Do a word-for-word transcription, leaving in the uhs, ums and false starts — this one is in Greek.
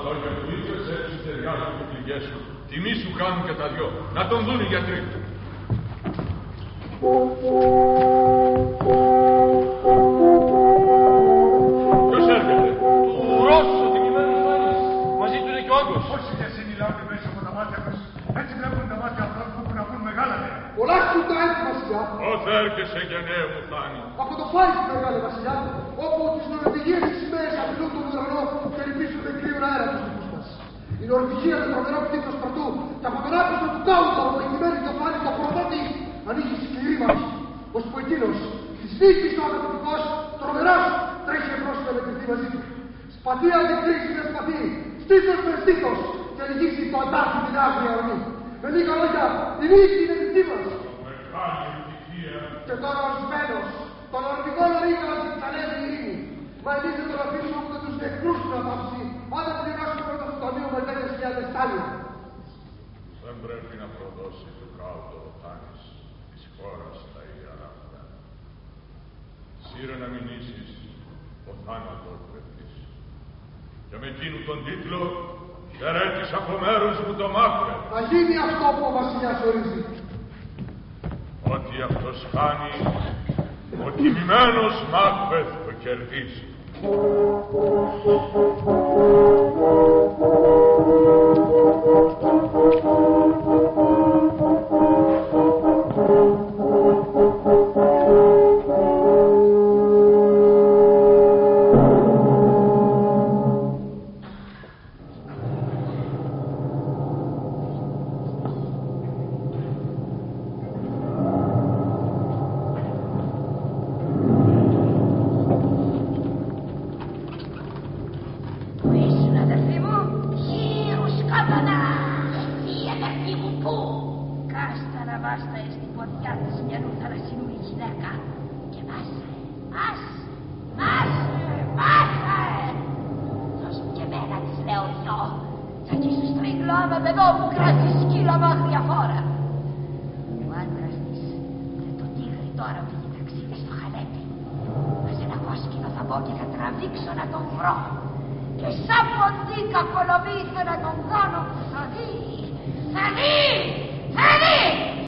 λόγια που είπες έτσι ταιριάζουν οι πληγές σου. Τιμή σου κάνουν και τα δυο. Να τον δουν οι γιατροί. Ποιος έρχεται? Του Ρώσου ο τιμημένος Φάνης. Μαζί του είναι και ο Όγκος. Όχι κι εσύ μιλάτε μέσα από τα μάτια μας. Έτσι βλέπουν τα μάτια αυτά που έχουν να πούν μεγάλα νέα. Πολλά σου τα έτσι, Βασιλιά. Πώς έρχεσαι γενναίου μου, Φάνη? Από το Φάις, μεγάλε Βασιλιά, όπου τις νορβηγίες τις σημαίες απειλούν τον ουρανό και ρυμπήσουν με κρύο αέρα τους δικούς μας. Η Νορβηγία με τρομερό πτύχος παρτού και από τον άπιστο του κάουτο προηγημένη το Φάνη το προδότη ανοίγει σκληρή μάχη. Ώσπου εκείνος, της νίκης ο αγαπητικός, τρομερός, τρέχει εμπρός να μετρηθεί μαζί του. Σπαθία αντικρίσει με σπαθί, στήθος με στήθος και λυγίσει το αντάρτη την άγρια ορμή. Με λίγα λόγια, η νίκη είναι δική μας. Και τώρα ο Σβένος, τον ορμηγό ρίγαλο της καλέβει η ειρήνη. Μα εμείς δεν τον αφήσουμε ούτε τους νεκρούς να πάψει, αν δεν πληρώσουμε πρώτα στο ταμείο με δέκα χιλιάδες στάλια. Δεν πρέπει να προδώσει το κάουτο ο Φάνης της χώρας τα ιερά αυτά. Σύρε να μηνύσεις ο θάνατος βρεθείς. Και με εκείνου τον τίτλο χαιρέτης από μέρους μου το Μάκβεθ. Να γίνει αυτό που ο βασιλιάς ορίζει. Ότι αυτός χάνει, ο τιμημένος Μάκβεθ το κερδίζει. Και σαν ποντί κακολομήθηκε να τον κάνω που θα δει, θα δει, θα δει!